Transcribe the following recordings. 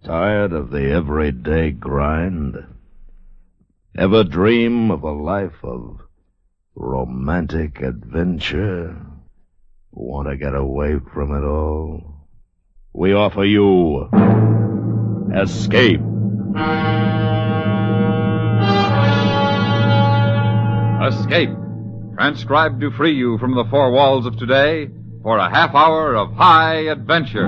Tired of the everyday grind? Ever dream of a life of romantic adventure? Want to get away from it all? We offer you Escape. Escape, transcribed to free you from the four walls of today for a half hour of high adventure.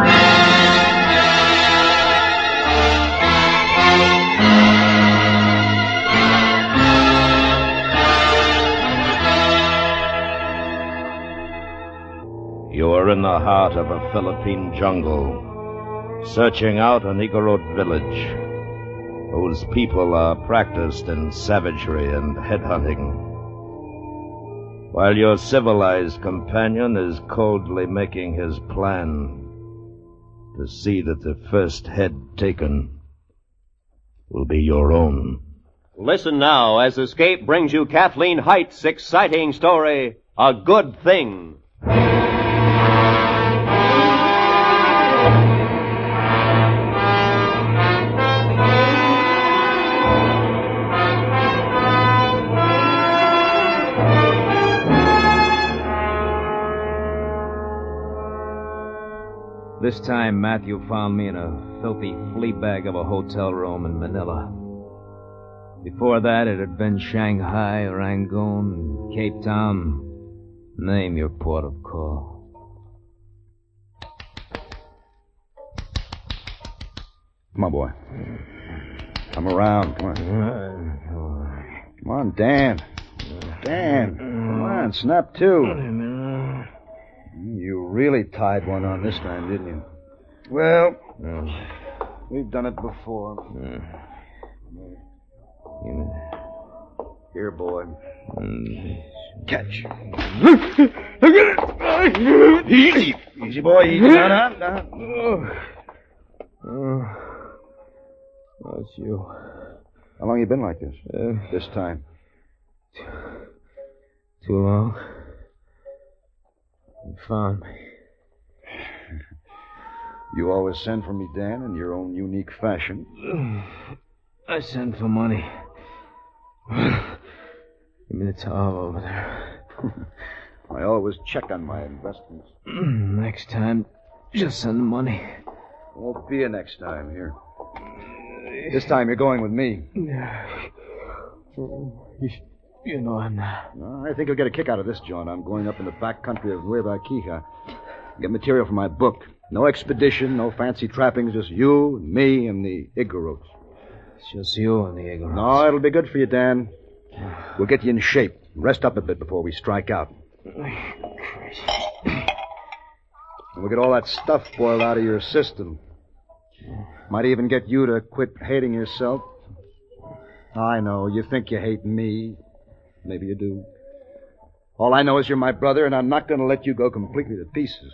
You are in the heart of a Philippine jungle, searching out an Igorot village whose people are practiced in savagery and headhunting, while your civilized companion is coldly making his plan to see that the first head taken will be your own. Listen now as Escape brings you Kathleen Height's exciting story, A Good Thing. This time, Matthew found me in a filthy flea bag of a hotel room in Manila. Before that, it had been Shanghai, Rangoon, Cape Town. Name your port of call. Come on, boy. Come around. Come on. Come on, Dan. Dan, come on, snap to. You really tied one on this time, didn't you? Well, we've done it before. Here, boy. Catch. Easy. Easy, boy. Easy. Down. That's you. How long you been like this? This time? Too long. You found me. You always send for me, Dan, in your own unique fashion. I send for money. Give me the towel over there. I always check on my investments. Next time, just send the money. Won't be a next time here. This time you're going with me. You know I'm not. No, I think you'll get a kick out of this joint. I'm going up in the back country of Nueva Ecija. Get material for my book. No expedition, no fancy trappings, just you, me, and the Igorots. It's just you and the Igorots. No, it'll be good for you, Dan. We'll get you in shape. Rest up a bit before we strike out. Crazy. And we'll get all that stuff boiled out of your system. Might even get you to quit hating yourself. I know, you think you hate me. Maybe you do. All I know is you're my brother, and I'm not going to let you go completely to pieces.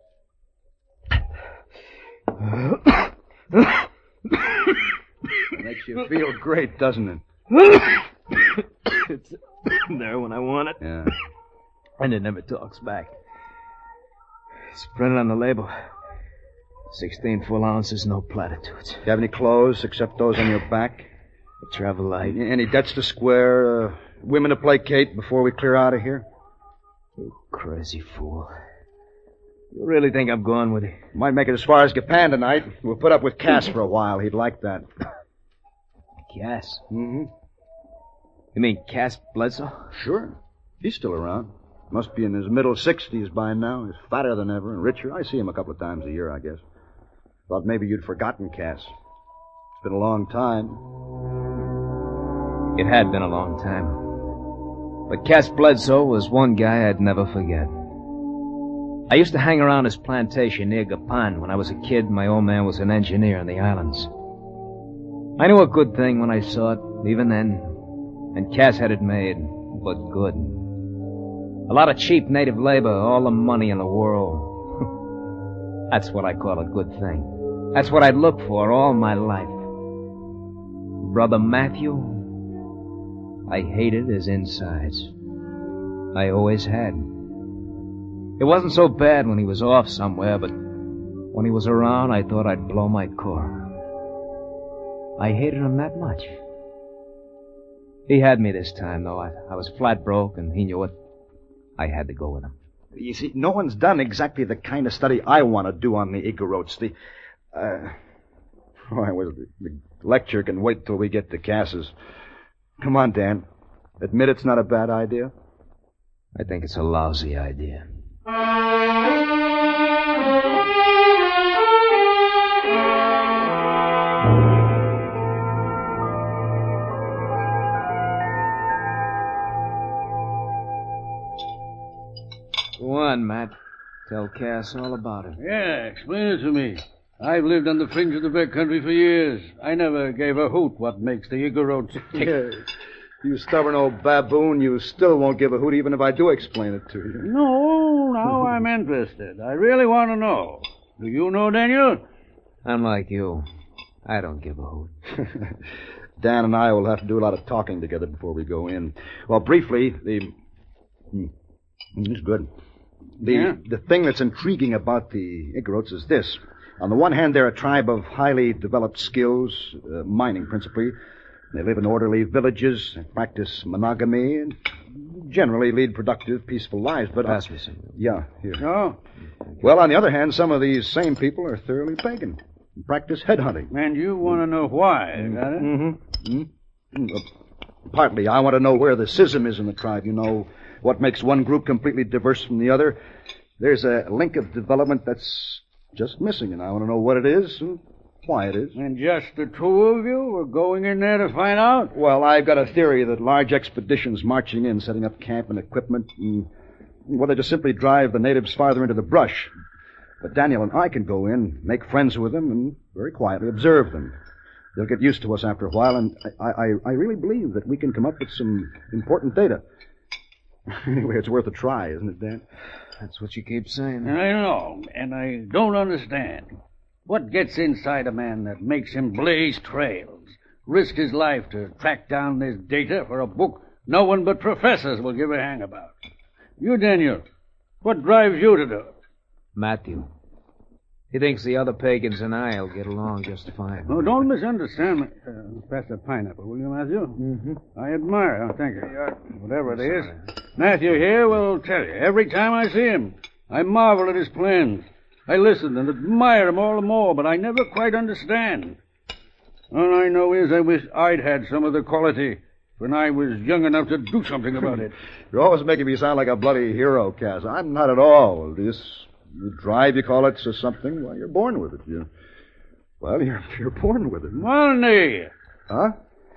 It makes you feel great, doesn't it? It's there when I want it. Yeah. And it never talks back. It's printed on the label. 16 full ounces, no platitudes. Do you have any clothes except those on your back? I travel light. Any debts to square? Women to placate before we clear out of here? You crazy fool. You really think I'm going with you? Might make it as far as Japan tonight. We'll put up with Cass for a while. He'd like that. Cass? Mm-hmm. You mean Cass Bledsoe? Sure. He's still around. Must be in his middle 60s by now. He's fatter than ever and richer. I see him a couple of times a year, I guess. Thought maybe you'd forgotten Cass. It's been a long time. It had been a long time. But Cass Bledsoe was one guy I'd never forget. I used to hang around his plantation near Gapan when I was a kid. My old man was an engineer in the islands. I knew a good thing when I saw it, even then. And Cass had it made, but good. A lot of cheap native labor, all the money in the world. That's what I call a good thing. That's what I'd look for all my life. Brother Matthew, I hated his insides. I always had. It wasn't so bad when he was off somewhere, but When he was around, I thought I'd blow my core. I hated him that much. He had me this time, though. I was flat broke, and he knew it. I had to go with him. You see, no one's done exactly the kind of study I want to do on the Igorots. The lecture can wait till we get to Cass's. Come on, Dan. Admit it's not a bad idea? I think it's a lousy idea. Go on, Matt. Tell Cass all about it. Yeah, explain it to me. I've lived on the fringe of the back country for years. I never gave a hoot what makes the Igorots tick. You stubborn old baboon, you still won't give a hoot even if I do explain it to you. No, now I'm interested. I really want to know. Do you know, Daniel? I'm like you. I don't give a hoot. Dan and I will have to do a lot of talking together before we go in. Well, briefly, it's good. The thing that's intriguing about the Igorots is this. On the one hand, they're a tribe of highly developed skills, mining principally. They live in orderly villages, practice monogamy, and generally lead productive, peaceful lives. But pass me some. Yeah, here. Oh. Well, on the other hand, some of these same people are thoroughly pagan. Practice headhunting. And you want to know why, is that it? Mm-hmm. Partly, I want to know where the schism is in the tribe. You know, what makes one group completely diverse from the other. There's a link of development that's just missing, and I want to know what it is and why it is. And just the two of you are going in there to find out? Well, I've got a theory that large expeditions marching in, setting up camp and equipment, and they just simply drive the natives farther into the brush. But Daniel and I can go in, make friends with them, and very quietly observe them. They'll get used to us after a while, and I really believe that we can come up with some important data. Anyway, it's worth a try, isn't it, Dan? That's what you keep saying. I know, and I don't understand. What gets inside a man that makes him blaze trails, risk his life to track down this data for a book no one but professors will give a hang about? You, Daniel, what drives you to do it? Matthew. He thinks the other pagans and I'll get along just fine. Oh, don't misunderstand me. Pass the pineapple, will you, Matthew? Mm-hmm. I admire. Oh, thank you. Whatever it is. Matthew here will tell you. Every time I see him, I marvel at his plans. I listen and admire him all the more, but I never quite understand. All I know is I wish I'd had some of the quality when I was young enough to do something about it. You're always making me sound like a bloody hero, Cass. I'm not at all. This drive, you call it, or something. Well, you're born with it. You're born with it. Money! Huh?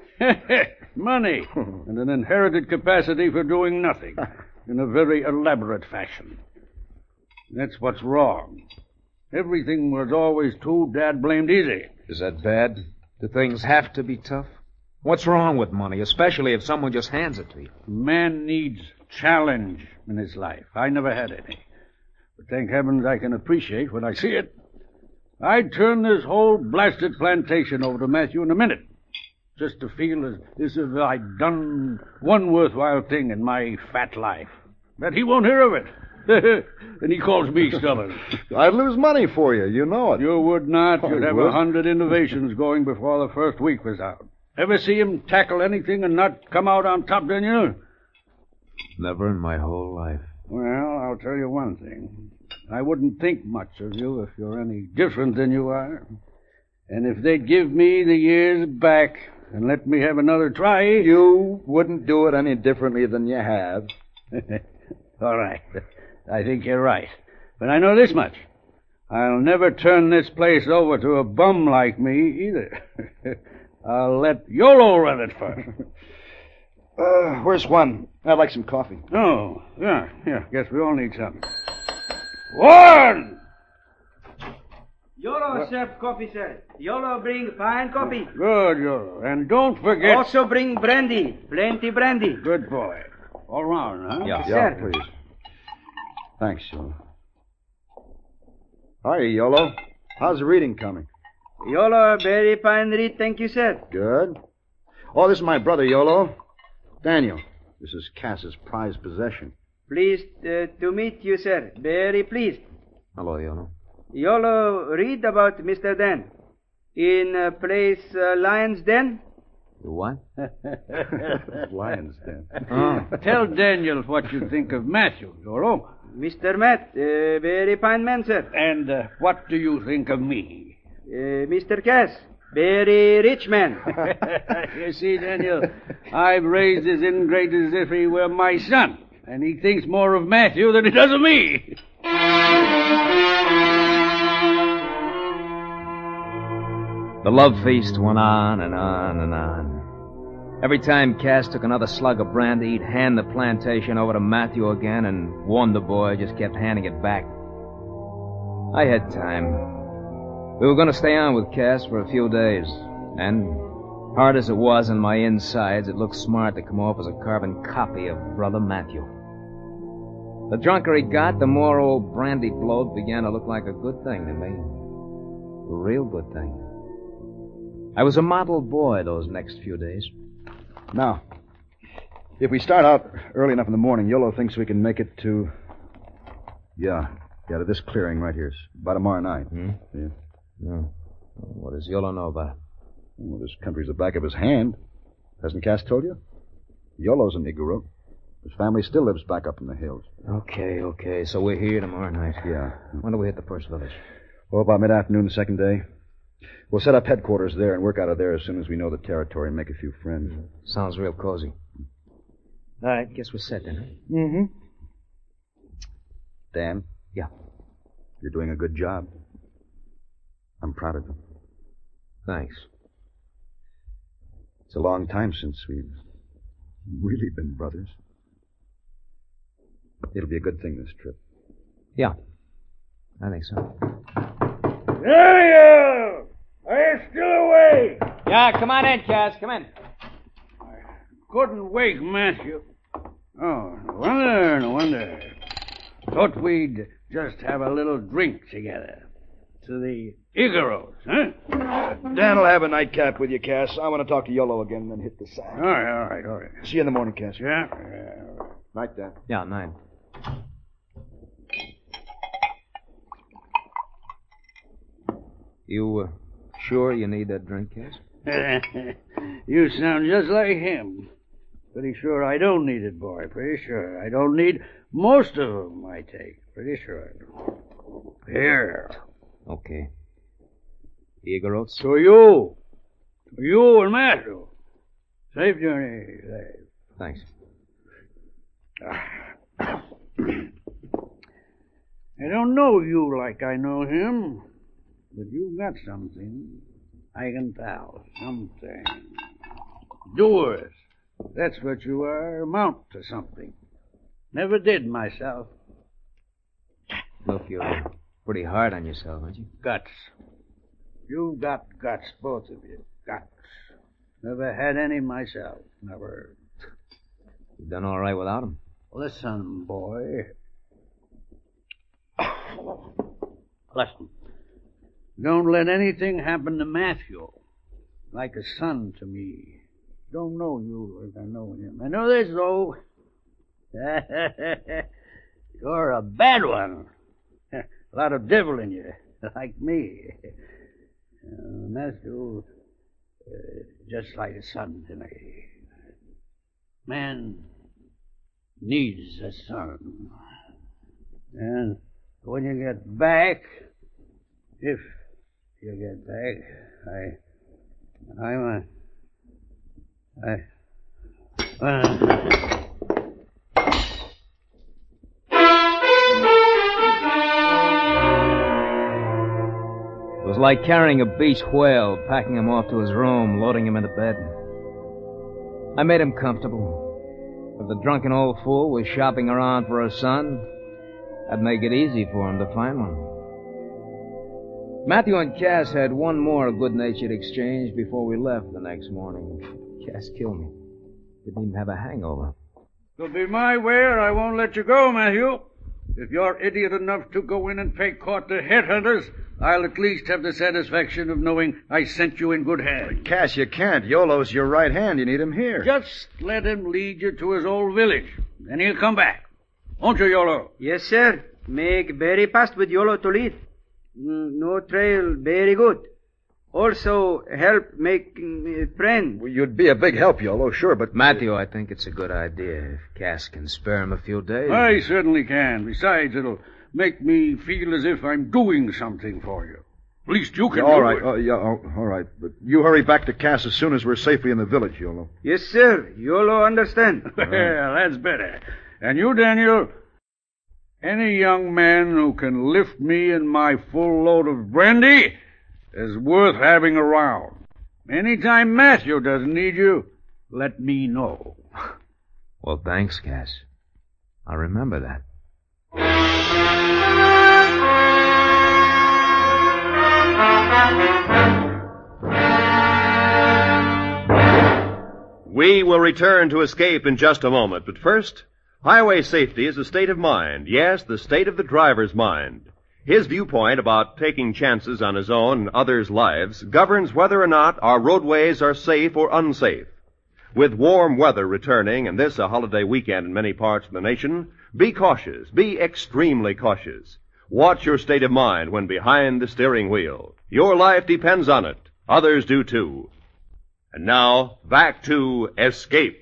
Money. And an inherited capacity for doing nothing in a very elaborate fashion. That's what's wrong. Everything was always too dad-blamed easy. Is that bad? Do things have to be tough? What's wrong with money, especially if someone just hands it to you? Man needs challenge in his life. I never had any. But thank heavens I can appreciate when I see it. I'd turn this whole blasted plantation over to Matthew in a minute, just to feel as if I'd done one worthwhile thing in my fat life. But he won't hear of it. And he calls me stubborn. I'd lose money for you. You know it. You would not. You'd have would. 100 innovations going before the first week was out. Ever see him tackle anything and not come out on top, Daniel? Never in my whole life. Well, I'll tell you one thing. I wouldn't think much of you if you're any different than you are. And if they'd give me the years back and let me have another try... You wouldn't do it any differently than you have. All right. I think you're right. But I know this much. I'll never turn this place over to a bum like me, either. I'll let YOLO run it first. Where's one? I'd like some coffee. Oh, yeah. Guess we all need some. One! YOLO serve coffee, sir. YOLO bring fine coffee. Good, YOLO. And don't forget... Also bring brandy. Plenty brandy. Good boy. All round, huh? Yeah, Yeah, sir. please. Thanks, YOLO. Hi, YOLO. How's the reading coming? YOLO very fine read, thank you, sir. Good. Oh, this is my brother, YOLO. Daniel. This is Cass's prized possession. Pleased to meet you, sir. Very pleased. Hello, Yono. Yolo read about Mr. Den. In place Lion's Den? What? Lion's Den. Tell Daniel what you think of Matthew, Yolo. Mr. Matt, very fine man, sir. And what do you think of me? Mr. Cass, very rich man. You see, Daniel, I've raised his ingrate as if he were my son, and he thinks more of Matthew than he does of me. The love feast went on and on and on. Every time Cass took another slug of brandy, he'd hand the plantation over to Matthew again and Wonder Boy just kept handing it back. I had time. We were going to stay on with Cass for a few days, and hard as it was on my insides, it looked smart to come off as a carbon copy of Brother Matthew. The drunker he got, the more old brandy bloat began to look like a good thing to me. A real good thing. I was a model boy those next few days. Now, if we start out early enough in the morning, Yolo thinks we can make it to... Yeah, to this clearing right here. It's about tomorrow night. Yeah. What does Yolo know about it? Well, this country's the back of his hand. Hasn't Cass told you? Yolo's an Igorot. His family still lives back up in the hills. Okay. So we're here tomorrow night. Yeah. When do we hit the first village? Well, about mid-afternoon the second day. We'll set up headquarters there and work out of there as soon as we know the territory and make a few friends. Sounds real cozy. All right, guess we're set then, huh? Mm-hmm. Dan? Yeah. You're doing a good job. I'm proud of you. Thanks. It's a long time since we've really been brothers. It'll be a good thing, this trip. Yeah, I think so. Daniel! Are you still awake? Yeah, come on in, Cass. Come in. Couldn't wake Matthew. Oh, no wonder. Thought we'd just have a little drink together. To the Igoros, huh? Dan will have a nightcap with you, Cass. I want to talk to Yolo again and then hit the sack. All right. See you in the morning, Cass. Yeah. Night, Dan. Yeah, 9. You sure you need that drink, Cass? You sound just like him. Pretty sure I don't need it, boy. Pretty sure. I don't need most of them, I take. Pretty sure. Here. Okay. Igorots? To you. To you and Matthew. Safe journey. Safe. Thanks. I don't know you like I know him, but you've got something. I can tell. Something. Doers. That's what you are. Amount to something. Never did myself. Look, you're pretty hard on yourself, aren't you? Guts. You've got guts, both of you. Guts. Never had any myself. Never. You've done all right without them. Listen, boy. Listen. Don't let anything happen to Matthew. Like a son to me. Don't know you as I know him. I know this, though. You're a bad one. A lot of devil in you, like me. Matthew, just like a son to me. Man needs a son. And when you get back, if you get back, It was like carrying a beach whale, packing him off to his room, loading him into bed. I made him comfortable. If the drunken old fool was shopping around for a son, I'd make it easy for him to find one. Matthew and Cass had one more good-natured exchange before we left the next morning. Cass killed me. Didn't even have a hangover. It'll be my way or I won't let you go, Matthew. If you're idiot enough to go in and pay court to headhunters, I'll at least have the satisfaction of knowing I sent you in good hands. Cass, you can't. Yolo's your right hand. You need him here. Just let him lead you to his old village. Then he'll come back. Won't you, Yolo? Yes, sir. Make very fast with Yolo to lead. No trail very good. Also help making friend. Well, you'd be a big help, Yolo, sure, but... Matthew, I think it's a good idea if Cass can spare him a few days. I certainly can. Besides, it'll make me feel as if I'm doing something for you. At least you can all do right. it. All right. But you hurry back to Cass as soon as we're safely in the village, Yolo. Yes, sir. Yolo understand. Well, that's better. And you, Daniel, any young man who can lift me and my full load of brandy is worth having around. Anytime Matthew doesn't need you, let me know. Well, thanks, Cass. I'll remember that. We will return to Escape in just a moment, but first, highway safety is a state of mind. Yes, the state of the driver's mind. His viewpoint about taking chances on his own and others' lives governs whether or not our roadways are safe or unsafe. With warm weather returning, and this a holiday weekend in many parts of the nation, be cautious. Be extremely cautious. Watch your state of mind when behind the steering wheel. Your life depends on it. Others do too. And now, back to Escape.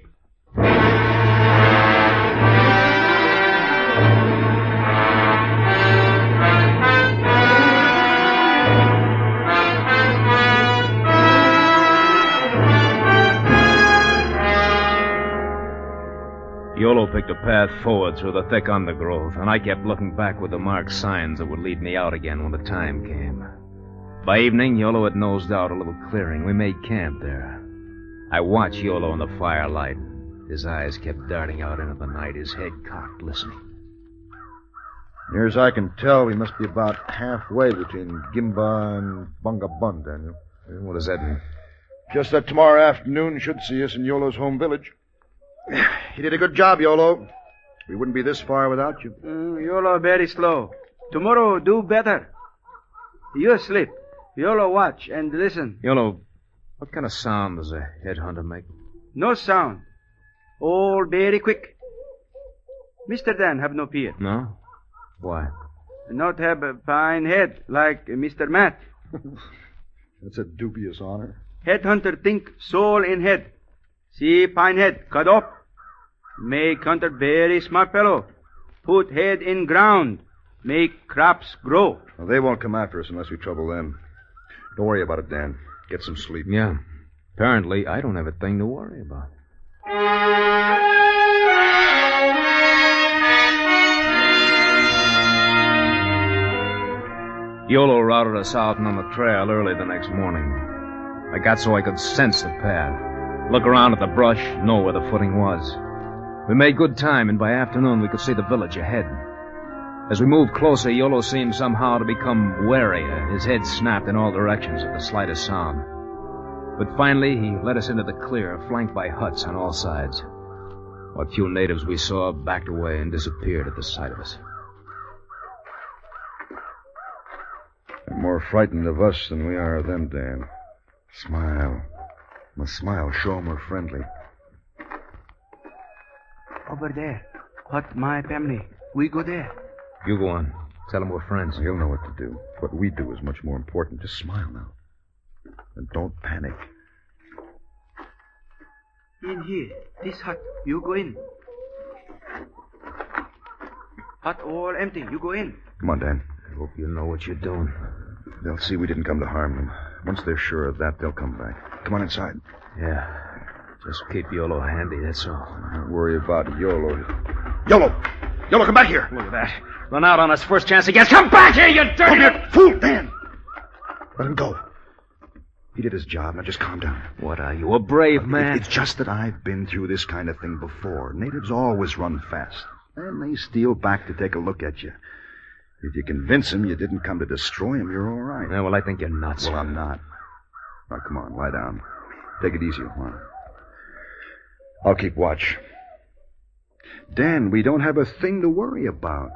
Yolo picked a path forward through the thick undergrowth, and I kept looking back with the marked signs that would lead me out again when the time came. By evening, Yolo had nosed out a little clearing. We made camp there. I watched Yolo in the firelight. His eyes kept darting out into the night, his head cocked, listening. Near as I can tell, we must be about halfway between Gimba and Bunga Bun, Daniel. What does that mean? Just that tomorrow afternoon should see us in Yolo's home village. You did a good job, Yolo. We wouldn't be this far without you. Yolo very slow. Tomorrow do better. You sleep. Yolo watch and listen. Yolo, what kind of sound does a headhunter make? No sound. All very quick. Mr. Dan have no fear. No? Why? Not have a fine head like Mr. Matt. That's a dubious honor. Headhunter think soul in head. See fine head cut off. Make hunter very smart fellow. Put head in ground. Make crops grow. Well, they won't come after us unless we trouble them. Don't worry about it, Dan. Get some sleep. Yeah. Apparently, I don't have a thing to worry about. Yolo routed us out and on the trail early the next morning. I got so I could sense the path, look around at the brush, know where the footing was. We made good time, and by afternoon we could see the village ahead. As we moved closer, Yolo seemed somehow to become wary. His head snapped in all directions at the slightest sound. But finally, he led us into the clear, flanked by huts on all sides. What few natives we saw backed away and disappeared at the sight of us. They're more frightened of us than we are of them, Dan. Smile. Must smile. Show 'em we're friendly. Over there. Hut my family. We go there. You go on. Tell him we're friends. He'll know what to do. What we do is much more important. Just smile now. And don't panic. In here. This hut. You go in. Hut all empty. You go in. Come on, Dan. I hope you know what you're doing. They'll see we didn't come to harm them. Once they're sure of that, they'll come back. Come on inside. Yeah. Just keep Yolo handy, that's all. Don't worry about Yolo. Yolo! Yolo, come back here! Look at that. Run out on us first chance he gets. Come back here, you dirty... Come here, fool, Dan! Let him go. He did his job. Now just calm down. What are you, a brave man? It's just that I've been through this kind of thing before. Natives always run fast. And they steal back to take a look at you. If you convince them you didn't come to destroy them, you're all right. Yeah, well, I think you're nuts. Well, I'm not. Now, come on, lie down. Take it easy, come on. I'll keep watch. Dan, we don't have a thing to worry about.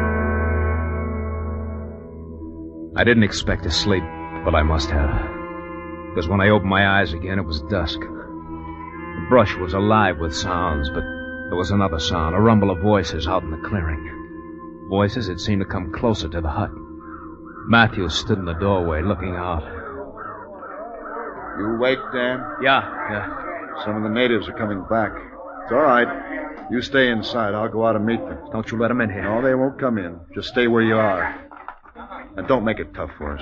I didn't expect to sleep, but I must have. Because when I opened my eyes again, it was dusk. The brush was alive with sounds, but there was another sound, a rumble of voices out in the clearing. Voices that seemed to come closer to the hut. Matthews stood in the doorway, looking out. You awake, Dan? Yeah. Some of the natives are coming back. It's all right. You stay inside. I'll go out and meet them. Don't you let them in here. No, they won't come in. Just stay where you are. And don't make it tough for us.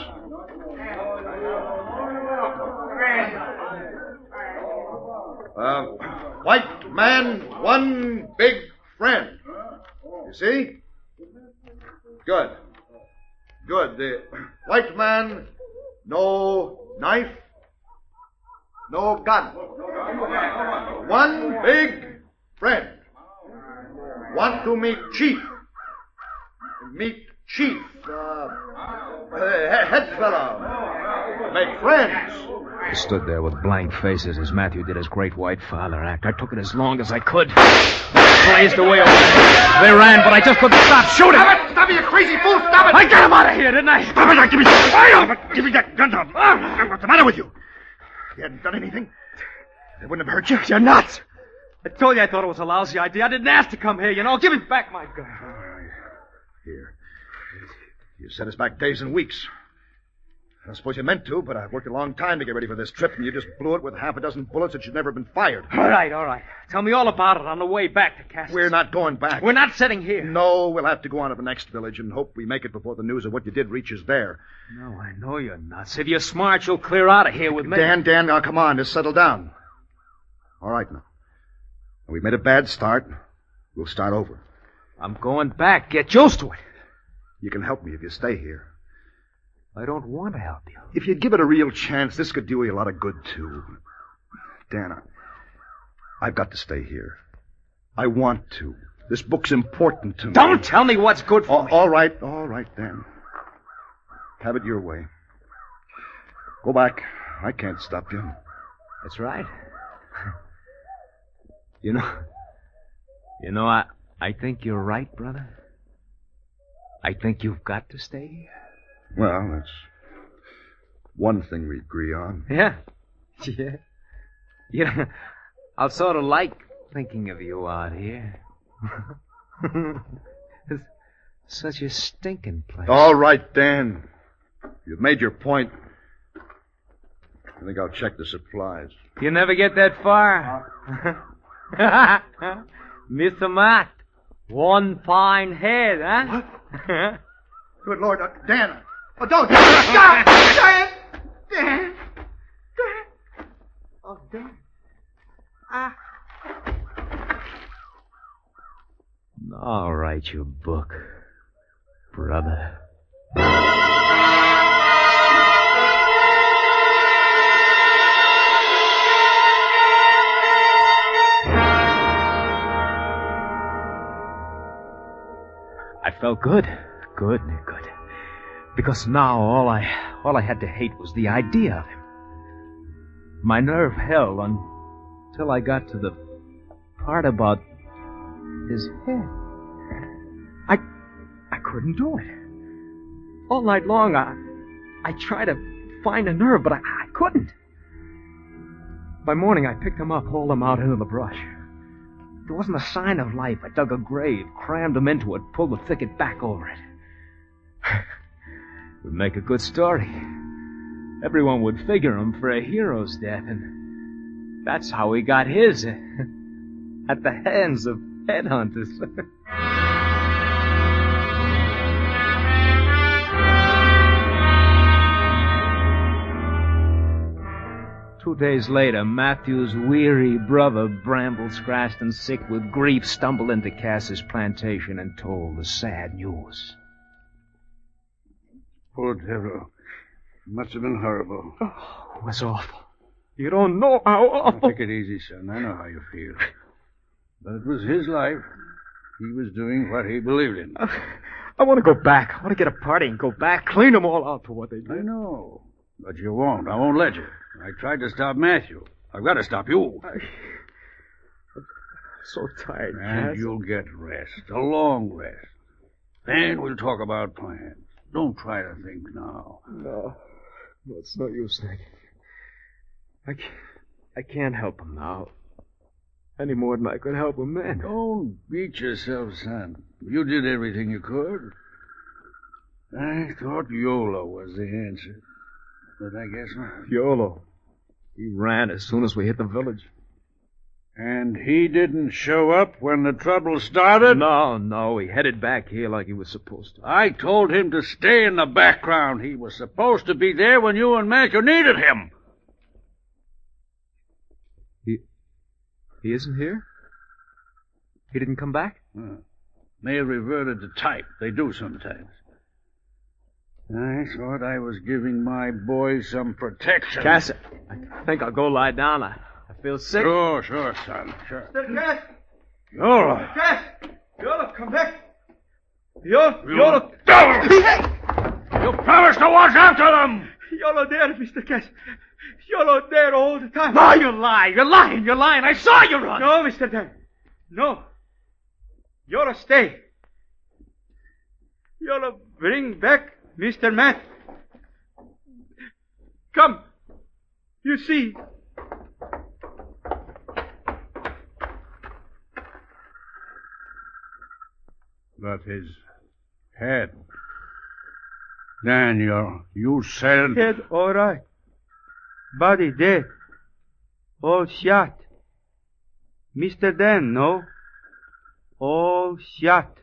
White man, one big friend. You see? Good. The white man, no knife, no gun. One big friend. Want to meet chief. Meet chief. Head fella. Make friends. I stood there with blank faces as Matthew did his great white father act. I took it as long as I could. Blazed away over there. They ran, but I just couldn't stop shooting. Stop it, you crazy fool! Stop it! I got him out of here, didn't I? Stop it! Give me that gun, Tom. What's the matter with you? You hadn't done anything? They wouldn't have hurt you? You're nuts! I told you I thought it was a lousy idea. I didn't ask to come here, you know. Give me back my gun. Here. You set us back days and weeks. I suppose you meant to, but I've worked a long time to get ready for this trip, and you just blew it with half a dozen bullets that should never have been fired. All right. Tell me all about it on the way back to Cassis. We're not going back. We're not sitting here. No, we'll have to go on to the next village and hope we make it before the news of what you did reaches there. No, I know you're nuts. If you're smart, you'll clear out of here with me. Dan, now come on, just settle down. All right, now. We made a bad start. We'll start over. I'm going back. Get used to it. You can help me if you stay here. I don't want to help you. If you'd give it a real chance, this could do you a lot of good, too. Dan, I've got to stay here. I want to. This book's important to me. Don't tell me what's good for me. All right, Dan. Have it your way. Go back. I can't stop you. That's right. You know, I think you're right, brother. I think you've got to stay here. Well, that's one thing we agree on. Yeah. You know, I'll sort of like thinking of you out here. It's such a stinking place. All right, Dan. You've made your point. I think I'll check the supplies. You never get that far. Mr. Matt, one fine head, huh? What? Good Lord, Dan. Oh, don't. Stop! Dan! Oh, Dan. All right, you book, brother. I felt good. Good. Because now all I had to hate was the idea of him. My nerve held until I got to the part about his head. I couldn't do it. All night long I tried to find a nerve, but I couldn't. By morning I picked him up, hauled him out into the brush. There wasn't a sign of life. I dug a grave, crammed him into it, pulled the thicket back over it. Would make a good story. Everyone would figure him for a hero's death, and that's how he got his. At the hands of headhunters. 2 days later, Matthew's weary brother, Bramble, scratched and sick with grief, stumbled into Cass's plantation and told the sad news. Poor devil. It must have been horrible. Oh, it was awful. You don't know how awful. Take it easy, son. I know how you feel. But it was his life. He was doing what he believed in. I want to go back. I want to get a party and go back, clean them all out for what they did. I know. But you won't. I won't let you. I tried to stop Matthew. I've got to stop you. I'm so tired, And Cass. you'll get rest. A long rest. Then we'll talk about plans. Don't try to think now. No, it's no use thinking. I can't help him now. Any more than I could help him then. Don't beat yourself, son. You did everything you could. I thought Yola was the answer, but I guess not. Yolo. He ran as soon as we hit the village. And he didn't show up when the trouble started? No. He headed back here like he was supposed to. I told him to stay in the background. He was supposed to be there when you and Matthew needed him. He isn't here? He didn't come back? May have reverted to type. They do sometimes. I thought I was giving my boys some protection. Cass, I think I'll go lie down. I feel sick. Sure, son. Sure. Mr. Cass! Yola! Cass! Yola, come back! Yola! You promised to watch after them! Yola there, Mr. Cass. Yola there all the time. No, you lie. You're lying. I saw you run. No, Mr. Dan. No. Yola stay. Yola bring back Mr. Matt. Come. You see. But his head. Daniel, you said... Head all right. Body dead. All shot. Mr. Dan, no? All shot.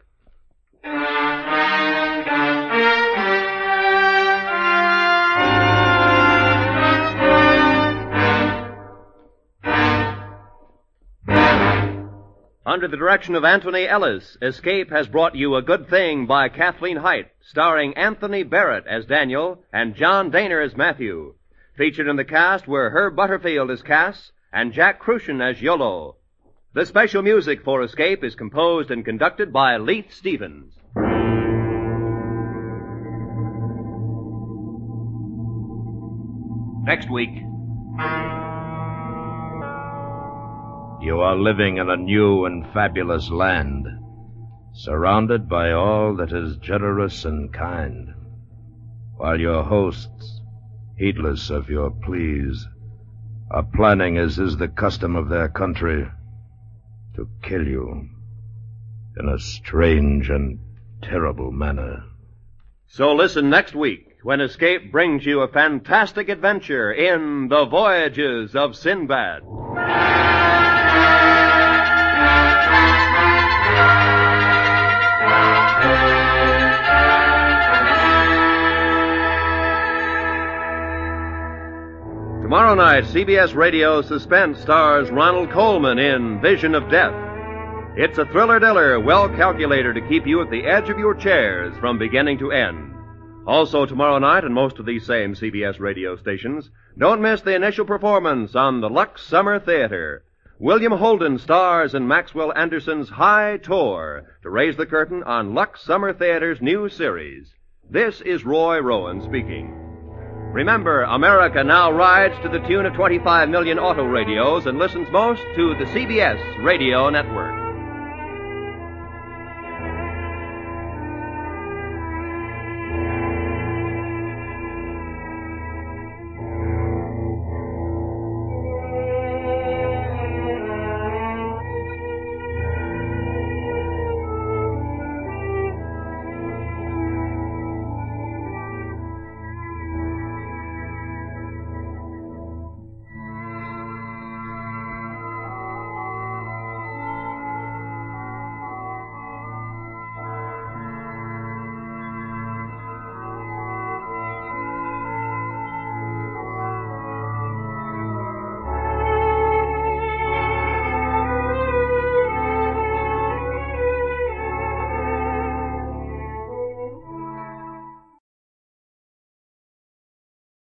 Under the direction of Anthony Ellis, Escape has brought you A Good Thing by Kathleen Height, starring Anthony Barrett as Daniel and John Daner as Matthew. Featured in the cast were Herb Butterfield as Cass and Jack Crucian as Yolo. The special music for Escape is composed and conducted by Leith Stevens. Next week. You are living in a new and fabulous land, surrounded by all that is generous and kind, while your hosts, heedless of your pleas, are planning, as is the custom of their country, to kill you in a strange and terrible manner. So listen next week when Escape brings you a fantastic adventure in The Voyages of Sinbad. Tomorrow night, CBS Radio Suspense stars Ronald Colman in Vision of Death. It's a thriller-diller well calculated to keep you at the edge of your chairs from beginning to end. Also tomorrow night, on most of these same CBS radio stations, don't miss the initial performance on the Lux Summer Theater. William Holden stars in Maxwell Anderson's High Tour to raise the curtain on Lux Summer Theater's new series. This is Roy Rowan speaking. Remember, America now rides to the tune of 25 million auto radios and listens most to the CBS Radio Network.